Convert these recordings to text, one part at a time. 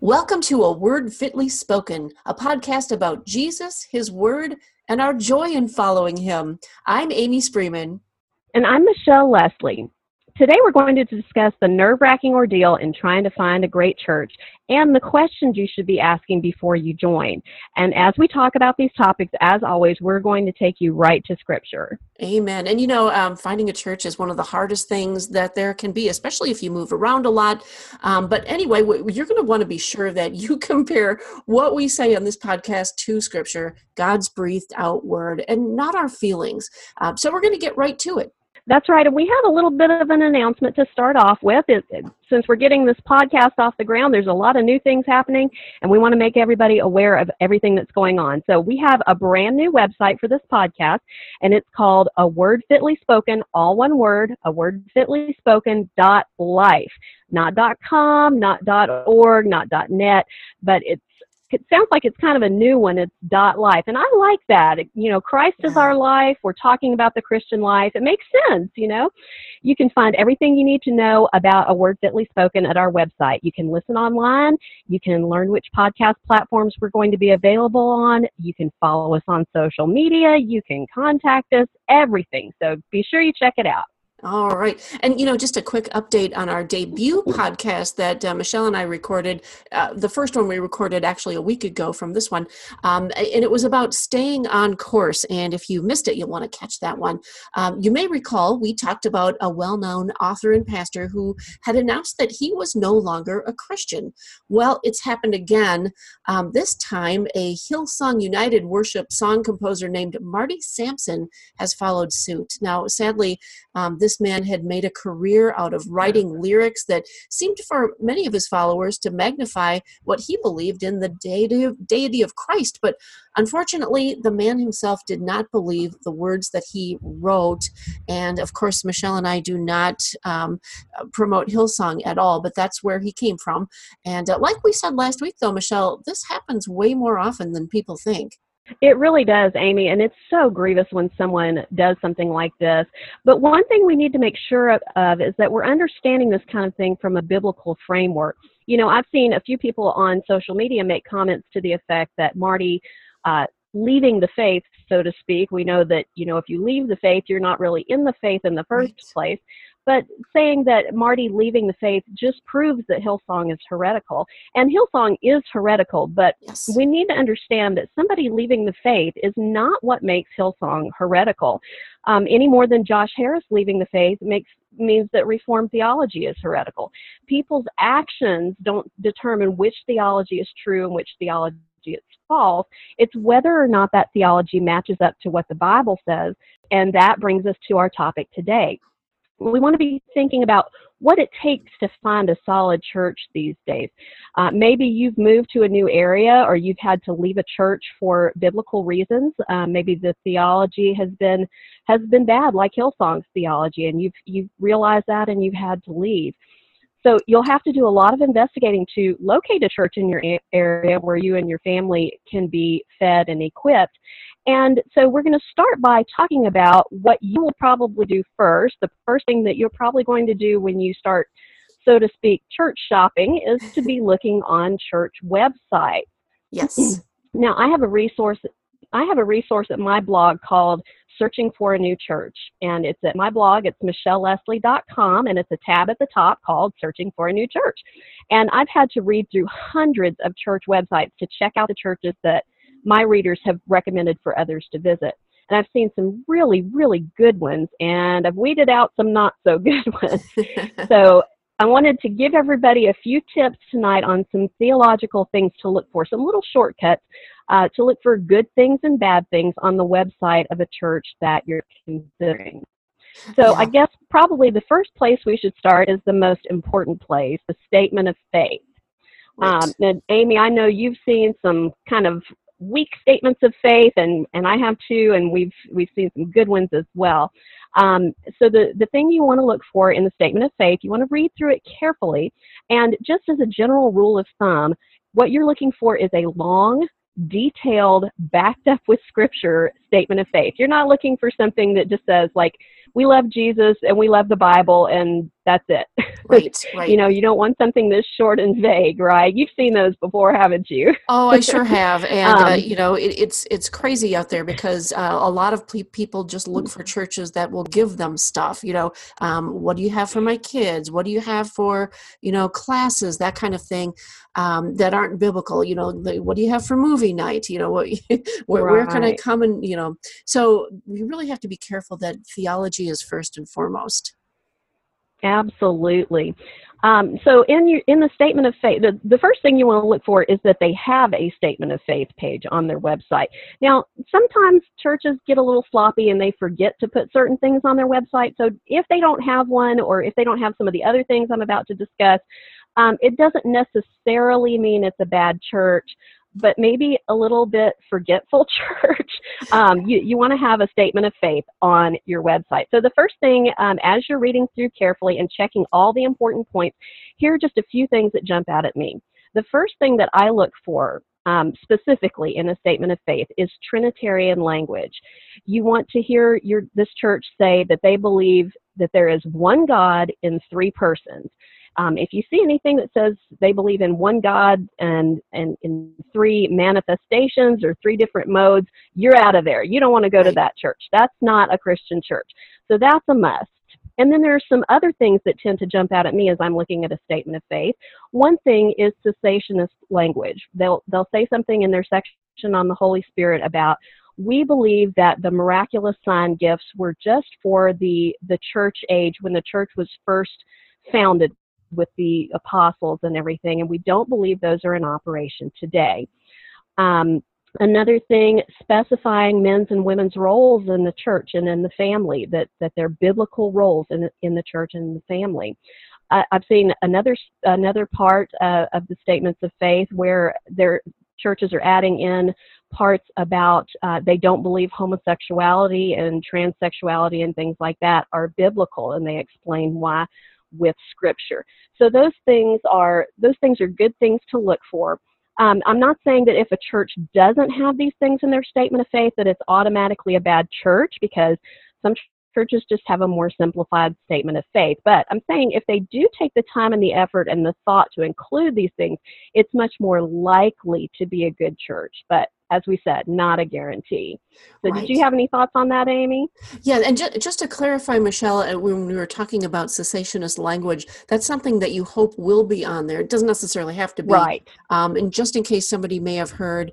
Welcome to A Word Fitly Spoken, a podcast about Jesus, His Word, and our joy in following Him. I'm Amy Spreeman. And I'm Michelle Leslie. Today we're going to discuss the nerve-wracking ordeal in trying to find a great church and the questions you should be asking before you join. And as we talk about these topics, as always, we're going to take you right to Scripture. Amen. And finding a church is one of the hardest things that there can be, especially if you move around a lot. But anyway, you're going to want to be sure that you compare what we say on this podcast to Scripture, God's breathed out word, and not our feelings. So we're going to get right to it. That's right, and we have a little bit of an announcement to start off with. Since we're getting this podcast off the ground, there's a lot of new things happening, and we want to make everybody aware of everything that's going on. So we have a brand new website for this podcast, and it's called A Word Fitly Spoken, all one word, awordfitlyspoken.life. Not .com, not .org, not .net, but it sounds like it's kind of a new one. It's .life. And I like that. Christ is our life. We're talking about the Christian life. It makes sense, You can find everything you need to know about A Word Fitly Spoken at our website. You can listen online. You can learn which podcast platforms we're going to be available on. You can follow us on social media. You can contact us, everything. So be sure you check it out. All right. And, just a quick update on our debut podcast that Michelle and I recorded. The first one we recorded actually a week ago from this one. And it was about staying on course. And if you missed it, you'll want to catch that one. You may recall we talked about a well-known author and pastor who had announced that he was no longer a Christian. Well, it's happened again. This time, a Hillsong United worship song composer named Marty Sampson has followed suit. Now, sadly, this man had made a career out of writing lyrics that seemed for many of his followers to magnify what he believed in the deity of Christ. But unfortunately, the man himself did not believe the words that he wrote. And of course, Michelle and I do not promote Hillsong at all, but that's where he came from. And like we said last week, though, Michelle, this happens way more often than people think. It really does, Amy, and it's so grievous when someone does something like this. But one thing we need to make sure of is that we're understanding this kind of thing from a biblical framework. I've seen a few people on social media make comments to the effect that Marty leaving the faith, so to speak, we know that, if you leave the faith, you're not really in the faith in the first place. But saying that Marty leaving the faith just proves that Hillsong is heretical. And Hillsong is heretical, but we need to understand that somebody leaving the faith is not what makes Hillsong heretical. Any more than Josh Harris leaving the faith means that Reformed theology is heretical. People's actions don't determine which theology is true and which theology is false. It's whether or not that theology matches up to what the Bible says. And that brings us to our topic today. We want to be thinking about what it takes to find a solid church these days. Maybe you've moved to a new area or you've had to leave a church for biblical reasons. Maybe the theology has been bad, like Hillsong's theology, and you've realized that and you've had to leave. So you'll have to do a lot of investigating to locate a church in your area where you and your family can be fed and equipped. And so we're going to start by talking about what you will probably do first. The first thing that you're probably going to do when you start, so to speak, church shopping is to be looking on church websites. Yes. Now, I have a resource at my blog called Searching for a New Church. And it's at my blog. It's michelleleslie.com, and it's a tab at the top called Searching for a New Church. And I've had to read through hundreds of church websites to check out the churches that my readers have recommended for others to visit. And I've seen some really, really good ones, and I've weeded out some not so good ones. So I wanted to give everybody a few tips tonight on some theological things to look for, some little shortcuts to look for good things and bad things on the website of a church that you're considering. So I guess probably the first place we should start is the most important place, the statement of faith. And Amy, I know you've seen some kind of weak statements of faith, and I have too, and we've seen some good ones as well. So the thing you want to look for in the statement of faith, you want to read through it carefully, and just as a general rule of thumb, what you're looking for is a long, detailed, backed up with scripture statement of faith. You're not looking for something that just says, like, we love Jesus and we love the Bible and that's it. Right, right. You don't want something this short and vague, right? You've seen those before, haven't you? Oh, I sure have, and um, it's crazy out there because a lot of people just look for churches that will give them stuff. What do you have for my kids? What do you have for classes, that kind of thing, that aren't biblical. What do you have for movie night? What where can I right. come and So we really have to be careful that theology is first and foremost. Absolutely. So in the statement of faith, the first thing you want to look for is that they have a statement of faith page on their website. Now, sometimes churches get a little sloppy and they forget to put certain things on their website. So if they don't have one, or if they don't have some of the other things I'm about to discuss, it doesn't necessarily mean it's a bad church, but maybe a little bit forgetful church. You want to have a statement of faith on your website. So the first thing, as you're reading through carefully and checking all the important points, here are just a few things that jump out at me. The first thing that I look for specifically in a statement of faith is Trinitarian language. You want to hear this church say that they believe that there is one God in three persons. If you see anything that says they believe in one God and in three manifestations or three different modes, you're out of there. You don't want to go to Right. that church. That's not a Christian church. So that's a must. And then there are some other things that tend to jump out at me as I'm looking at a statement of faith. One thing is cessationist language. They'll say something in their section on the Holy Spirit about, we believe that the miraculous sign gifts were just for the church age when the church was first founded with the apostles and everything, and we don't believe those are in operation today. Another thing, specifying men's and women's roles in the church and in the family, that they're biblical roles in the church and the family. I've seen another part of the statements of faith where their churches are adding in parts about they don't believe homosexuality and transsexuality and things like that are biblical, and they explain why with Scripture. So those things are good things to look for. I'm not saying that if a church doesn't have these things in their statement of faith that it's automatically a bad church, because some churches just have a more simplified statement of faith. But I'm saying if they do take the time and the effort and the thought to include these things, it's much more likely to be a good church. But as we said, not a guarantee. So did you Right. have any thoughts on that, Amy? Yeah, and just to clarify, Michelle, when we were talking about cessationist language, that's something that you hope will be on there. It doesn't necessarily have to be. Right. And just in case somebody may have heard,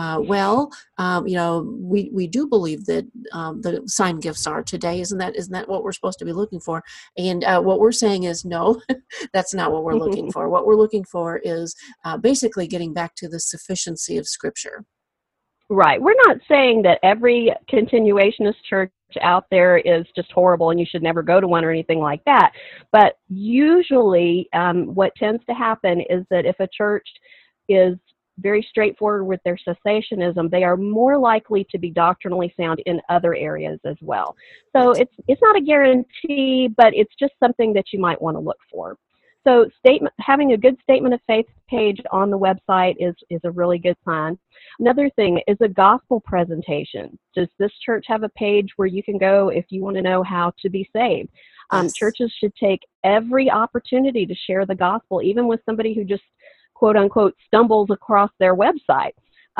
we do believe that the sign gifts are today. Isn't that what we're supposed to be looking for? And what we're saying is no, that's not what we're looking for. What we're looking for is basically getting back to the sufficiency of Scripture. Right. We're not saying that every continuationist church out there is just horrible and you should never go to one or anything like that. But usually what tends to happen is that if a church is very straightforward with their cessationism, they are more likely to be doctrinally sound in other areas as well. So Right. it's not a guarantee, but it's just something that you might want to look for. So having a good statement of faith page on the website is a really good sign. Another thing is a gospel presentation. Does this church have a page where you can go if you want to know how to be saved? Yes. Churches should take every opportunity to share the gospel, even with somebody who just, quote unquote, stumbles across their website.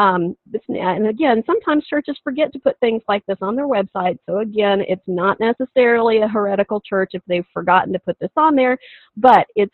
And again, sometimes churches forget to put things like this on their website. So again, it's not necessarily a heretical church if they've forgotten to put this on there, but it's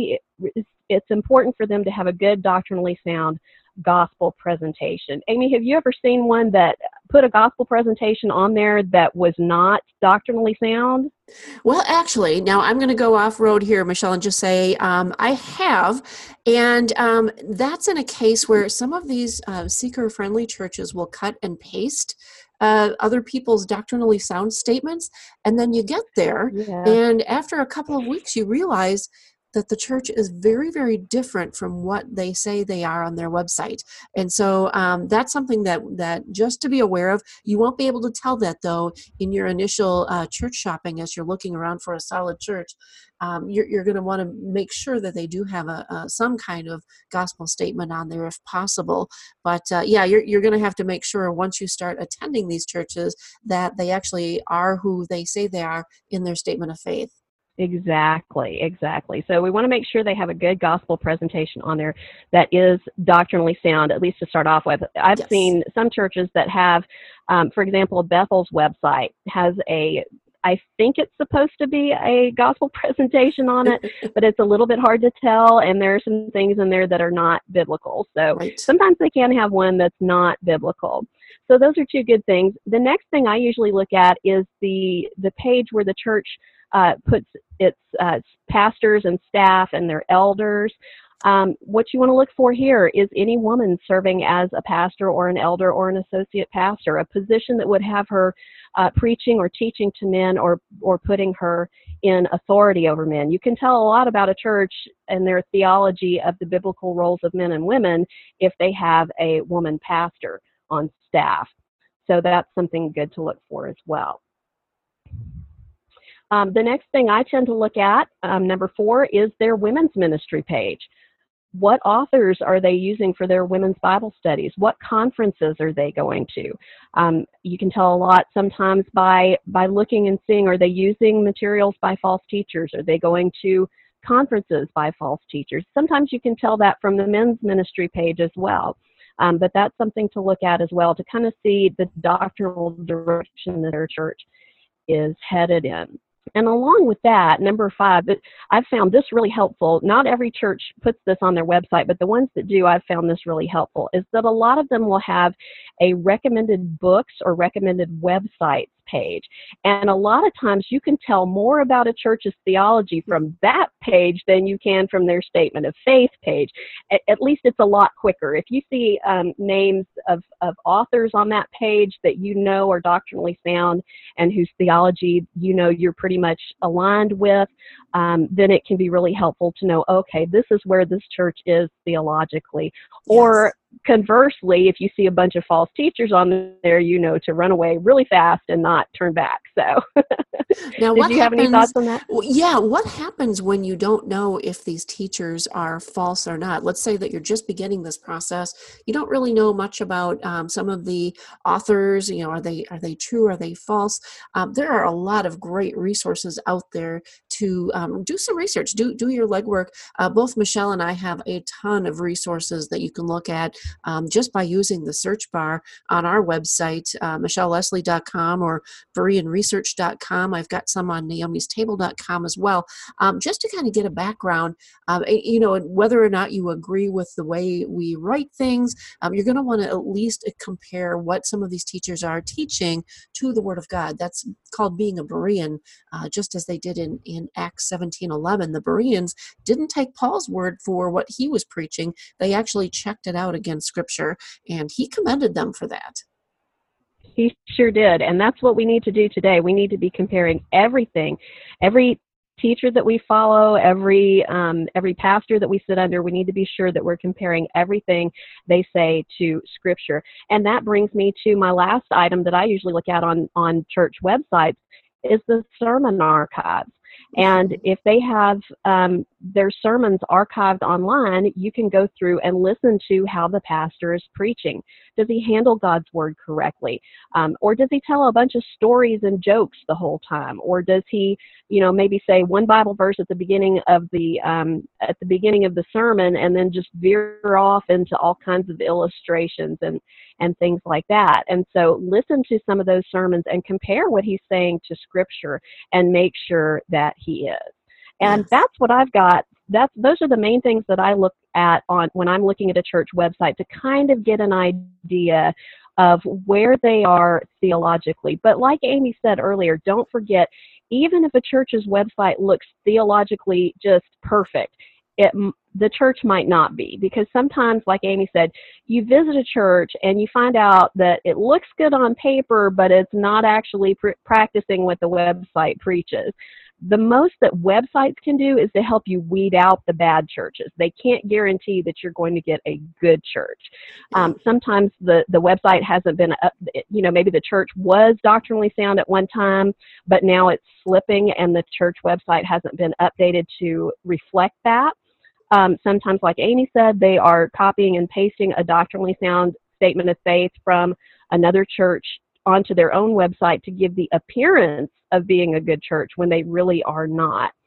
important for them to have a good doctrinally sound gospel presentation. Amy, have you ever seen one that put a gospel presentation on there that was not doctrinally sound? Well, actually, now I'm going to go off road here, Michelle, and just say I have. And that's in a case where some of these seeker-friendly churches will cut and paste other people's doctrinally sound statements. And then you get there, Yeah. and after a couple of weeks, you realize that the church is very, very different from what they say they are on their website. And so that's something that just to be aware of. You won't be able to tell that, though, in your initial church shopping as you're looking around for a solid church. You're going to want to make sure that they do have some kind of gospel statement on there if possible. But you're going to have to make sure once you start attending these churches that they actually are who they say they are in their statement of faith. Exactly. So we want to make sure they have a good gospel presentation on there that is doctrinally sound, at least to start off with. I've Yes. seen some churches that have, for example, Bethel's website has I think it's supposed to be a gospel presentation on it, but it's a little bit hard to tell, and there are some things in there that are not biblical. So Right. sometimes they can have one that's not biblical. So those are two good things. The next thing I usually look at is the page where the church puts its pastors and staff and their elders. What you want to look for here is any woman serving as a pastor or an elder or an associate pastor, a position that would have her preaching or teaching to men or putting her in authority over men. You can tell a lot about a church and their theology of the biblical roles of men and women if they have a woman pastor on staff. So that's something good to look for as well. The next thing I tend to look at, number 4, is their women's ministry page. What authors are they using for their women's Bible studies? What conferences are they going to? You can tell a lot sometimes by looking and seeing, are they using materials by false teachers? Are they going to conferences by false teachers? Sometimes you can tell that from the men's ministry page as well. But that's something to look at as well to kind of see the doctrinal direction that their church is headed in. And along with that, number 5, I've found this really helpful. Not every church puts this on their website, but the ones that do, I've found this really helpful, is that a lot of them will have a recommended books or recommended websites page. And a lot of times you can tell more about a church's theology from that page than you can from their statement of faith page. At least it's a lot quicker. If you see names of authors on that page that you know are doctrinally sound and whose theology you know you're pretty much aligned with, then it can be really helpful to know, okay, this is where this church is theologically. Yes. Or conversely, if you see a bunch of false teachers on there, you know to run away really fast and not turn back. So Now, did what you have any thoughts happens? on that? Yeah, what happens when you don't know if these teachers are false or not? Let's say that you're just beginning this process. You don't really know much about some of the authors. You know, are they true? Are they false? There are a lot of great resources out there to do some research. Do your legwork. Both Michelle and I have a ton of resources that you can look at just by using the search bar on our website, michelleleslie.com or BereanResearch.com. I've got some on Naomi'sTable.com as well, just to kind of get a background. Whether or not you agree with the way we write things, you're going to want to at least compare what some of these teachers are teaching to the Word of God. That's called being a Berean, just as they did in Acts 17:11. The Bereans didn't take Paul's word for what he was preaching. They actually checked it out against Scripture, and he commended them for that. He sure did. And that's what we need to do today. We need to be comparing everything, every teacher that we follow, every pastor that we sit under. We need to be sure that we're comparing everything they say to Scripture. And that brings me to my last item that I usually look at on church websites is the sermon archives. And if they have their sermons archived online, you can go through and listen to how the pastor is preaching. Does he handle God's word correctly? Or does he tell a bunch of stories and jokes the whole time? Or does he, maybe say one Bible verse at the beginning of the sermon and then just veer off into all kinds of illustrations and things like that? And so listen to some of those sermons and compare what he's saying to Scripture and make sure that he is. And Yes. that's what I've got. Those are the main things that I look at when I'm looking at a church website to kind of get an idea of where they are theologically. But like Amy said earlier, don't forget, even if a church's website looks theologically just perfect, the church might not be, because sometimes, like Amy said, you visit a church and you find out that it looks good on paper, but it's not actually practicing what the website preaches. The most that websites can do is to help you weed out the bad churches. They can't guarantee that you're going to get a good church. Sometimes the website hasn't been up, maybe the church was doctrinally sound at one time, but now it's slipping and the church website hasn't been updated to reflect that. Sometimes, like Amy said, they are copying and pasting a doctrinally sound statement of faith from another church onto their own website to give the appearance of being a good church when they really are not.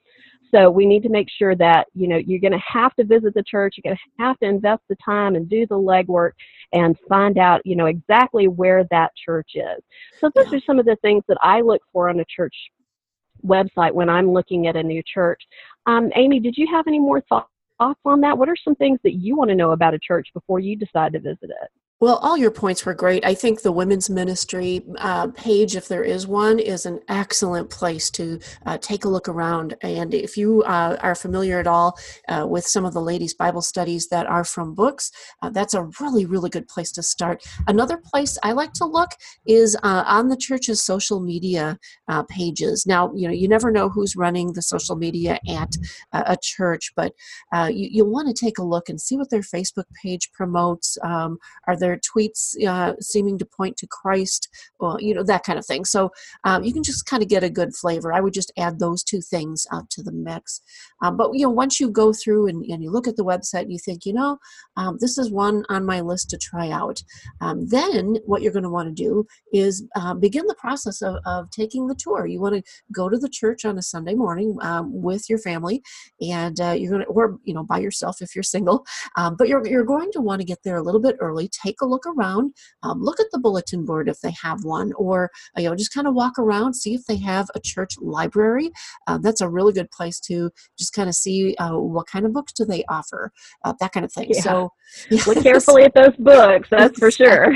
So we need to make sure that, you're going to have to visit the church. You're going to have to invest the time and do the legwork and find out, exactly where that church is. So those Yeah. are some of the things that I look for on a church website when I'm looking at a new church. Amy, did you have any more thoughts on that? What are some things that you want to know about a church before you decide to visit it? Well, all your points were great. I think the women's ministry page, if there is one, is an excellent place to take a look around. And if you are familiar at all with some of the ladies' Bible studies that are from books, that's a really, really good place to start. Another place I like to look is on the church's social media pages. Now, you never know who's running the social media at a church, but you'll want to take a look and see what their Facebook page promotes. Are there tweets seeming to point to Christ, well, that kind of thing. So you can just kind of get a good flavor. I would just add those two things to the mix. But once you go through and you look at the website and you think, this is one on my list to try out, then what you're going to want to do is begin the process of taking the tour. You want to go to the church on a Sunday morning with your family, and you're going to, or by yourself if you're single, but you're going to want to get there a little bit early. Take a look around, look at the bulletin board if they have one, or just kind of walk around, see if they have a church library. That's a really good place to just kind of see what kind of books do they offer, that kind of thing. Yeah. So look carefully at those books, that's for sure.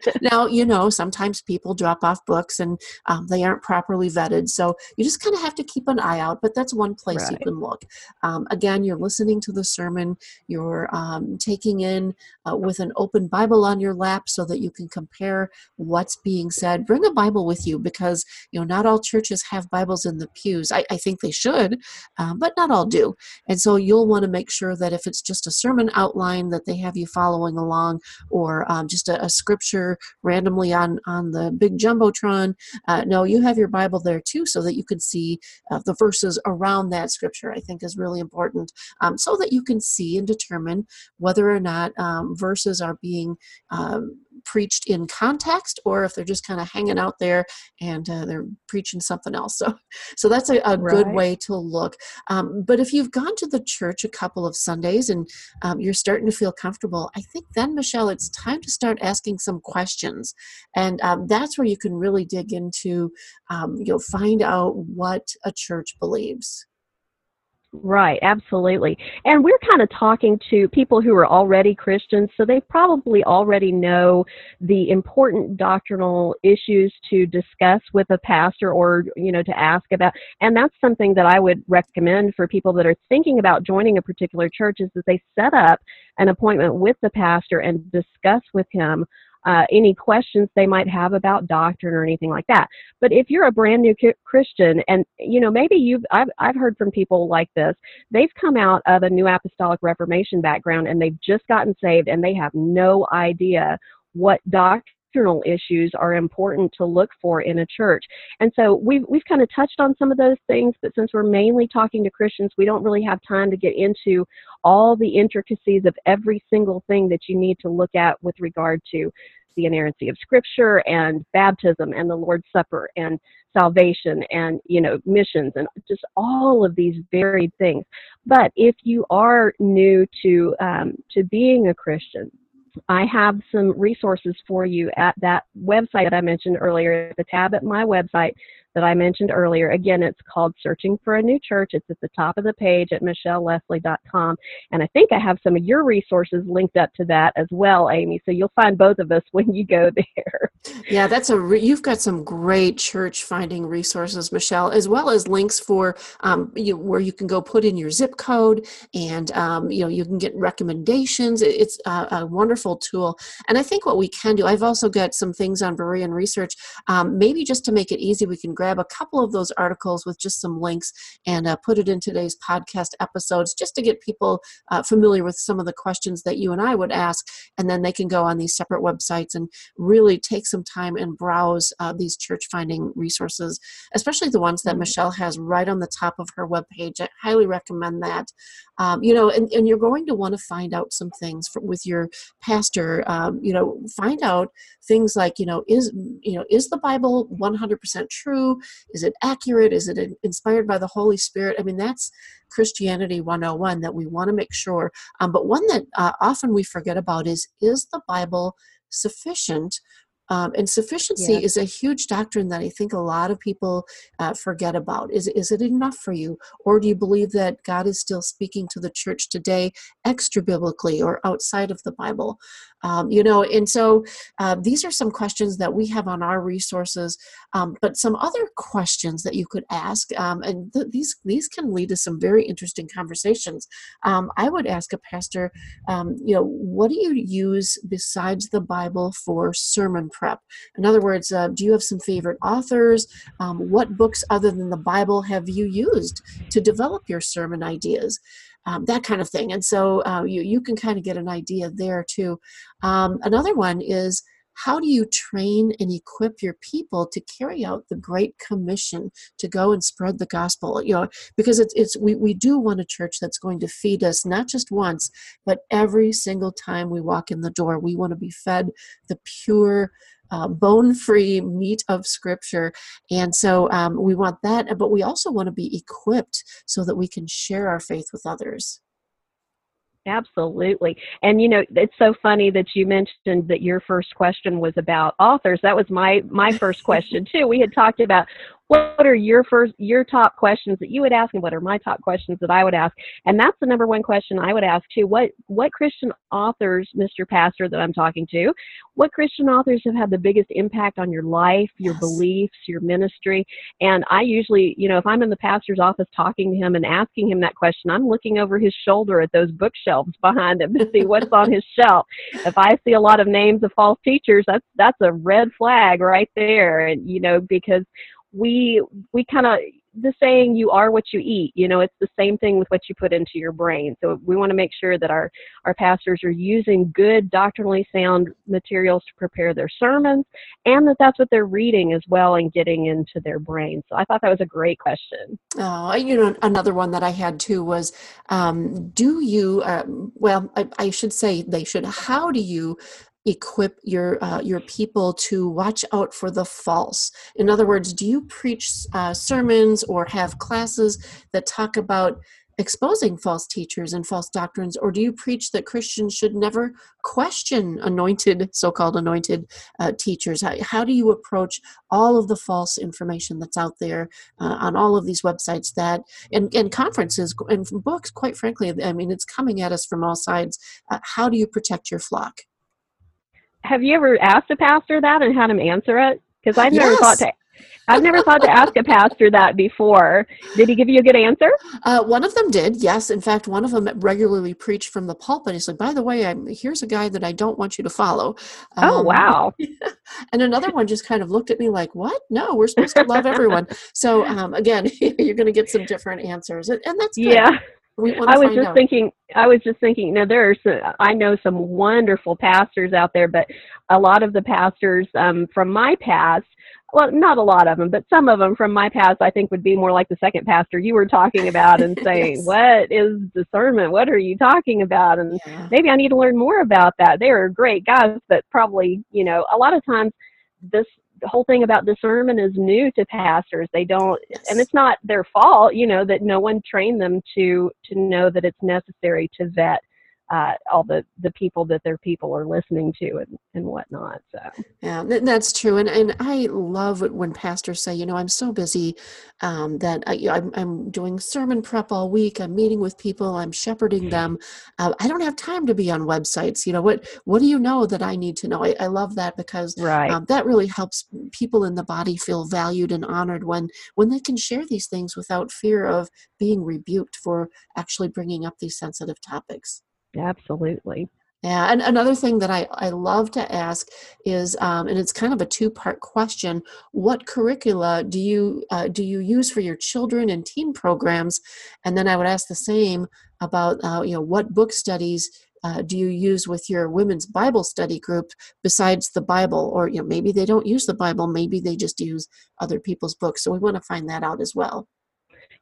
Now, sometimes people drop off books and they aren't properly vetted, so you just kind of have to keep an eye out, but that's one place you Right. can look. Again, you're listening to the sermon, you're taking in with an open Bible on your lap so that you can compare what's being said. Bring a Bible with you, because not all churches have Bibles in the pews. I think they should, but not all do. And so you'll want to make sure that if it's just a sermon outline, that they have you following along, or just a scripture randomly on the big jumbotron. No, you have your Bible there too, so that you can see the verses around that scripture. I think is really important, so that you can see and determine whether or not verses are being preached in context, or if they're just kind of hanging out there and they're preaching something else. So that's a good Right. way to look. But if you've gone to the church a couple of Sundays and you're starting to feel comfortable, I think then, Michelle, it's time to start asking some questions. And that's where you can really dig into, find out what a church believes. Right, absolutely. And we're kind of talking to people who are already Christians, so they probably already know the important doctrinal issues to discuss with a pastor, or, to ask about. And that's something that I would recommend for people that are thinking about joining a particular church, is that they set up an appointment with the pastor and discuss with him any questions they might have about doctrine or anything like that. But if you're a brand new Christian, and maybe I've heard from people like this, they've come out of a New Apostolic Reformation background and they've just gotten saved and they have no idea what doctrinal issues are important to look for in a church. And so we've kind of touched on some of those things, but since we're mainly talking to Christians, we don't really have time to get into all the intricacies of every single thing that you need to look at with regard to the inerrancy of Scripture and baptism and the Lord's Supper and salvation and, missions and just all of these varied things. But if you are new to being a Christian, I have some resources for you at that website that I mentioned earlier, the tab at my website that I mentioned earlier. Again, it's called Searching for a New Church. It's at the top of the page at michelleleslie.com. And I think I have some of your resources linked up to that as well, Amy. So you'll find both of us when you go there. Yeah, you've got some great church finding resources, Michelle, as well as links for where you can go put in your zip code, and you can get recommendations. It's a wonderful tool. And I think what we can do, I've also got some things on Berean Research. Maybe just to make it easy, we can grab a couple of those articles with just some links and put it in today's podcast episodes, just to get people familiar with some of the questions that you and I would ask, and then they can go on these separate websites and really take some time and browse these church finding resources, especially the ones that Michelle has right on the top of her webpage. I highly recommend that. And you're going to want to find out some things with your pastor. Find out things like, is the Bible 100% true? true? Is it accurate? Is it inspired by the Holy Spirit? I mean, that's Christianity 101 that we want to make sure. But one that often we forget about is the Bible sufficient? And sufficiency Yes. is a huge doctrine that I think a lot of people forget about. Is it enough for you? Or do you believe that God is still speaking to the church today extra biblically or outside of the Bible? And so these are some questions that we have on our resources, but some other questions that you could ask, and these can lead to some very interesting conversations. I would ask a pastor, what do you use besides the Bible for sermon prep? In other words, do you have some favorite authors? What books other than the Bible have you used to develop your sermon ideas? That kind of thing. And so you can kind of get an idea there too. Another one is, how do you train and equip your people to carry out the Great Commission to go and spread the gospel? Because we do want a church that's going to feed us not just once, but every single time we walk in the door. We want to be fed the pure, bone-free meat of Scripture. And so we want that, but we also want to be equipped so that we can share our faith with others. Absolutely. And, it's so funny that you mentioned that your first question was about authors. That was my first question, too. We had talked about what are your top questions that you would ask, and what are my top questions that I would ask. And that's the number one question I would ask, too. What Christian authors, Mr. Pastor, that I'm talking to, what Christian authors have had the biggest impact on your life, your Yes. beliefs, your ministry? And I usually, if I'm in the pastor's office talking to him and asking him that question, I'm looking over his shoulder at those bookshelves behind him to see what's on his shelf. If I see a lot of names of false teachers, that's a red flag right there. And, because we kind of, the saying, you are what you eat, it's the same thing with what you put into your brain. So we want to make sure that our pastors are using good doctrinally sound materials to prepare their sermons, and that's what they're reading as well and getting into their brain. So I thought that was a great question. Another one that I had too was, do you, I should say they should, how do you equip your people to watch out for the false? In other words, do you preach sermons or have classes that talk about exposing false teachers and false doctrines, or do you preach that Christians should never question so-called anointed teachers? How do you approach all of the false information that's out there on all of these websites and conferences and books? Quite frankly, I mean, it's coming at us from all sides. How do you protect your flock? Have you ever asked a pastor that and had him answer it? Because I've never Yes. thought to ask a pastor that before. Did he give you a good answer? One of them did, yes. In fact, one of them regularly preached from the pulpit. He said, by the way, here's a guy that I don't want you to follow. Oh, wow. And another one just kind of looked at me like, what? No, we're supposed to love everyone. So again, you're going to get some different answers. And that's good. Yeah. We want to find out. I was just thinking, I know some wonderful pastors out there, but a lot of the pastors from my past, well, not a lot of them, but some of them from my past, I think would be more like the second pastor you were talking about and saying, Yes. What is discernment? What are you talking about? And maybe I need to learn more about that. They are great guys, but probably, a lot of times the whole thing about discernment is new to pastors. They don't, Yes. and it's not their fault, that no one trained them to know that it's necessary to vet all the people that their people are listening to and whatnot. So Yeah, that's true. And I love it when pastors say, I'm so busy that I'm doing sermon prep all week. I'm meeting with people. I'm shepherding them. I don't have time to be on websites. What do you know that I need to know? I love that because right. that really helps people in the body feel valued and honored when they can share these things without fear of being rebuked for actually bringing up these sensitive topics. Absolutely. Yeah, and another thing that I love to ask is, and it's kind of a two-part question: what curricula do you use for your children and teen programs? And then I would ask the same about what book studies do you use with your women's Bible study group besides the Bible? Or maybe they don't use the Bible, maybe they just use other people's books. So we want to find that out as well.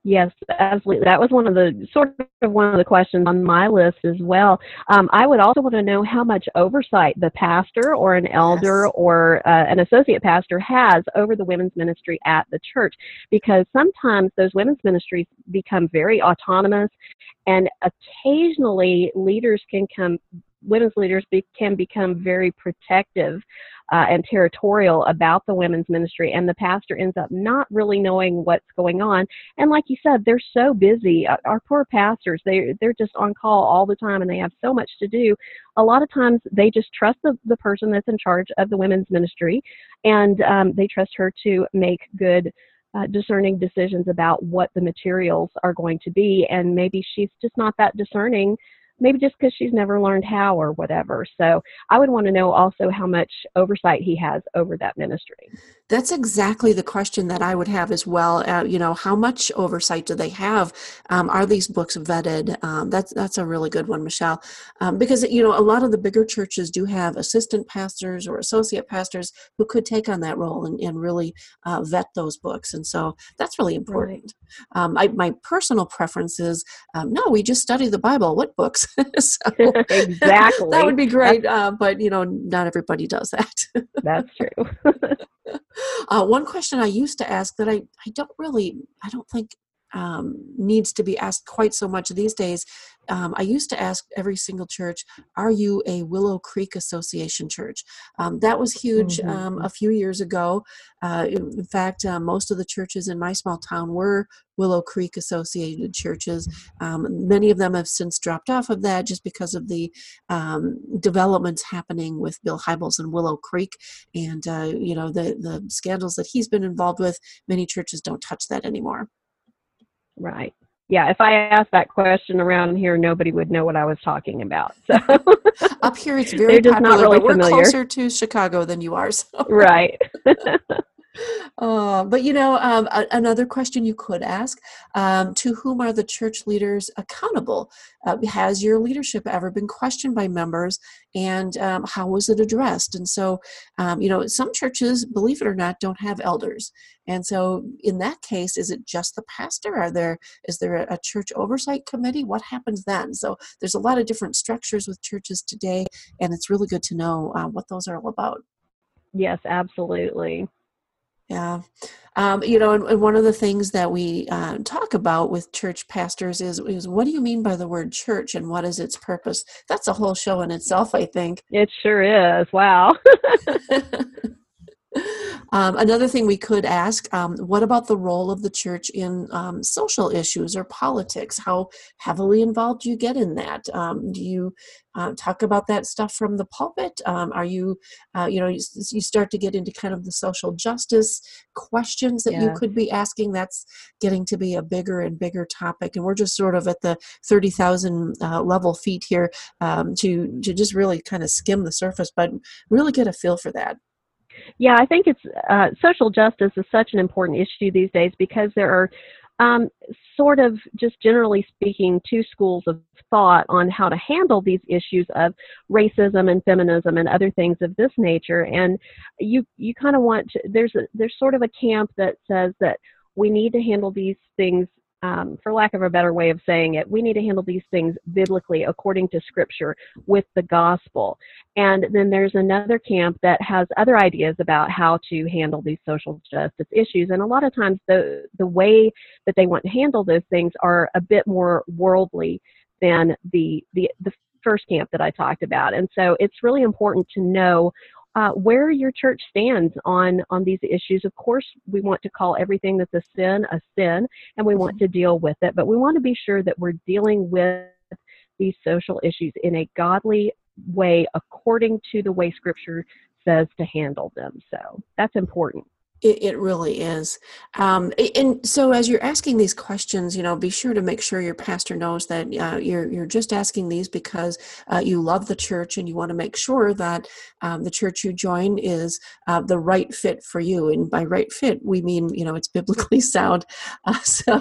Yes, absolutely. That was one of the questions on my list as well. I would also want to know how much oversight the pastor or an elder Yes. or an associate pastor has over the women's ministry at the church, because sometimes those women's ministries become very autonomous, and occasionally women's leaders can become very protective and territorial about the women's ministry, and the pastor ends up not really knowing what's going on. And like you said, they're so busy. Our poor pastors, they're just on call all the time, and they have so much to do. A lot of times they just trust the person that's in charge of the women's ministry, and they trust her to make good discerning decisions about what the materials are going to be. And maybe she's just not that discerning, maybe just because she's never learned how or whatever. So I would want to know also how much oversight he has over that ministry. That's exactly the question that I would have as well. How much oversight do they have? Are these books vetted? That's a really good one, Michelle, because a lot of the bigger churches do have assistant pastors or associate pastors who could take on that role and really vet those books, and so that's really important. Right. My personal preference is no, we just study the Bible. What books? So Exactly. that would be great, but not everybody does that. That's true. One question I used to ask that I don't think needs to be asked quite so much these days. I used to ask every single church, are you a Willow Creek Association church? That was huge Mm-hmm. a few years ago. In fact, most of the churches in my small town were Willow Creek associated churches. Many of them have since dropped off of that just because of the developments happening with Bill Hybels and Willow Creek, and the scandals that he's been involved with. Many churches don't touch that anymore. Right. Yeah, if I asked that question around here, nobody would know what I was talking about. So Up here, it's very they're just not popular, really but we're familiar. closer to Chicago than you are. So. Right. But another question you could ask, to whom are the church leaders accountable? Has your leadership ever been questioned by members, and how was it addressed? And so, some churches, believe it or not, don't have elders. And so in that case, is it just the pastor? Is there a church oversight committee? What happens then? So there's a lot of different structures with churches today, and it's really good to know what those are all about. Yes, absolutely. Yeah. And one of the things that we talk about with church pastors is what do you mean by the word church, and what is its purpose? That's a whole show in itself, I think. It sure is. Wow. Another thing we could ask, what about the role of the church in social issues or politics? How heavily involved do you get in that? Do you talk about that stuff from the pulpit? Are you, you start to get into kind of the social justice questions that you Yes. could be asking. That's getting to be a bigger and bigger topic. And we're just sort of at the 30,000 level feet here to just really kind of skim the surface, but really get a feel for that. Yeah, I think it's social justice is such an important issue these days, because there are sort of, just generally speaking, two schools of thought on how to handle these issues of racism and feminism and other things of this nature. And you kind of want to, there's sort of a camp that says that we need to handle these things, for lack of a better way of saying it, we need to handle these things biblically according to Scripture with the gospel. And then there's another camp that has other ideas about how to handle these social justice issues. And a lot of times the way that they want to handle those things are a bit more worldly than the first camp that I talked about. And so it's really important to know where your church stands on these issues. Of course, we want to call everything that's a sin, and we want to deal with it. But we want to be sure that we're dealing with these social issues in a godly way, according to the way Scripture says to handle them. So that's important. It really is. And so as you're asking these questions, be sure to make sure your pastor knows that you're just asking these because you love the church and you want to make sure that the church you join is the right fit for you. And by right fit, we mean, it's biblically sound. So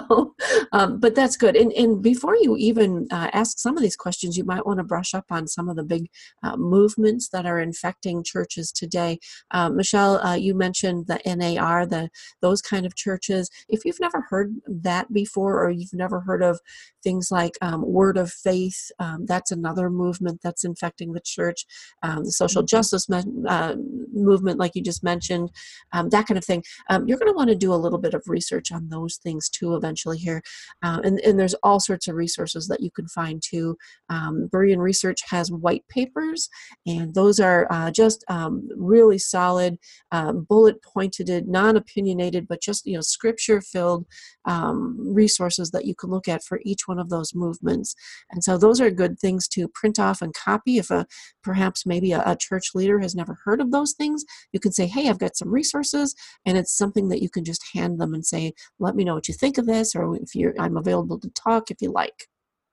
But that's good. And before you even ask some of these questions, you might want to brush up on some of the big movements that are infecting churches today. Michelle, you mentioned the NAR, those kind of churches. If you've never heard that before, or you've never heard of things like Word of Faith, that's another movement that's infecting the church. The social justice movement, like you just mentioned, that kind of thing. You're going to want to do a little bit of research on those things too eventually here. And there's all sorts of resources that you can find too. Berean Research has white papers, and those are just really solid, bullet-pointed, non-opinionated, but just scripture-filled resources that you can look at for each one of those movements. And so those are good things to print off and copy. If perhaps maybe a church leader has never heard of those things, you can say, hey, I've got some resources, and it's something that you can just hand them and say, let me know what you think of this, or if I'm available to talk if you like.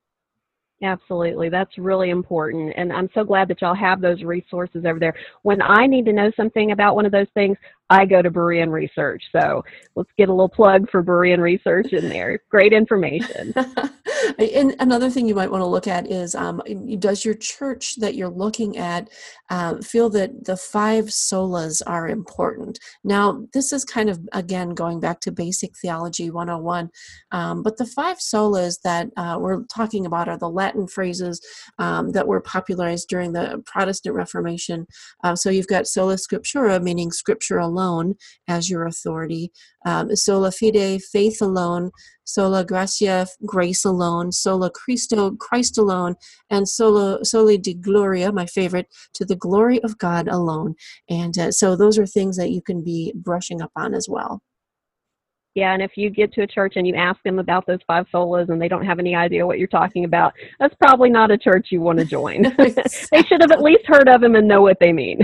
Absolutely. That's really important. And I'm so glad that y'all have those resources over there. When I need to know something about one of those things, I go to Berean Research. So let's get a little plug for Berean Research in there. Great information. And another thing you might want to look at is, does your church that you're looking at feel that the 5 solas are important? Now, this is kind of, again, going back to basic theology 101, but the 5 solas that we're talking about are the Latin phrases that were popularized during the Protestant Reformation. So you've got sola scriptura, meaning scripture alone as your authority, sola fide, faith alone, sola gratia, grace alone, sola Christo, Christ alone, and soli Deo gloria, my favorite, to the glory of God alone. And so those are things that you can be brushing up on as well. Yeah, and if you get to a church and you ask them about those 5 solas and they don't have any idea what you're talking about, that's probably not a church you want to join. They should have at least heard of them and know what they mean.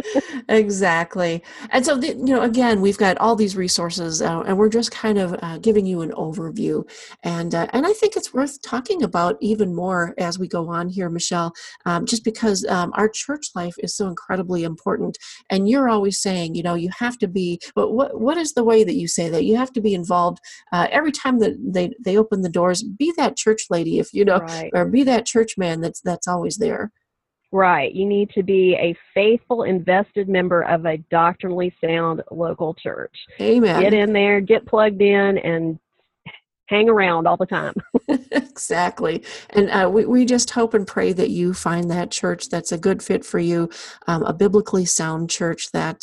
Exactly. And so, again, we've got all these resources, and we're just kind of giving you an overview. And I think it's worth talking about even more as we go on here, Michelle, just because our church life is so incredibly important. And you're always saying, you have to be, but what is the way that you say that? You have to be involved every time that they open the doors. Be that church lady, Right. or be that church man that's always there. Right. You need to be a faithful, invested member of a doctrinally sound local church. Amen. Get in there, get plugged in, and hang around all the time. Exactly. And we just hope and pray that you find that church that's a good fit for you, a biblically sound church that,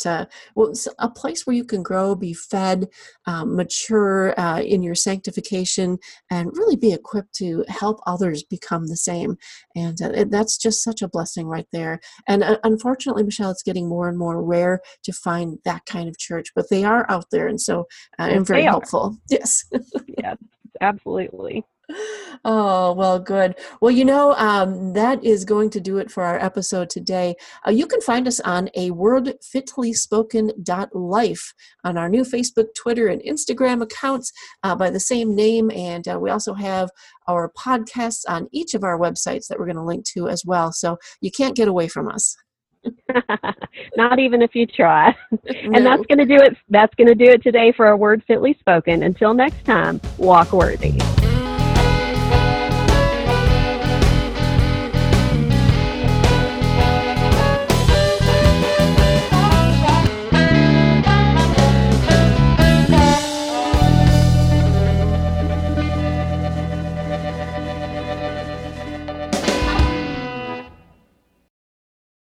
a place where you can grow, be fed, mature in your sanctification, and really be equipped to help others become the same. And that's just such a blessing right there. And unfortunately, Michelle, it's getting more and more rare to find that kind of church, but they are out there. And so I'm very hopeful. Yes. Yes, absolutely. Oh, well, good. Well, that is going to do it for our episode today. You can find us on awordfitlyspoken.life on our new Facebook, Twitter, and Instagram accounts by the same name. And we also have our podcasts on each of our websites that we're going to link to as well. So you can't get away from us. Not even if you try. And No. that's going to do it. That's going to do it today for our Word Fitly Spoken. Until next time, walk worthy.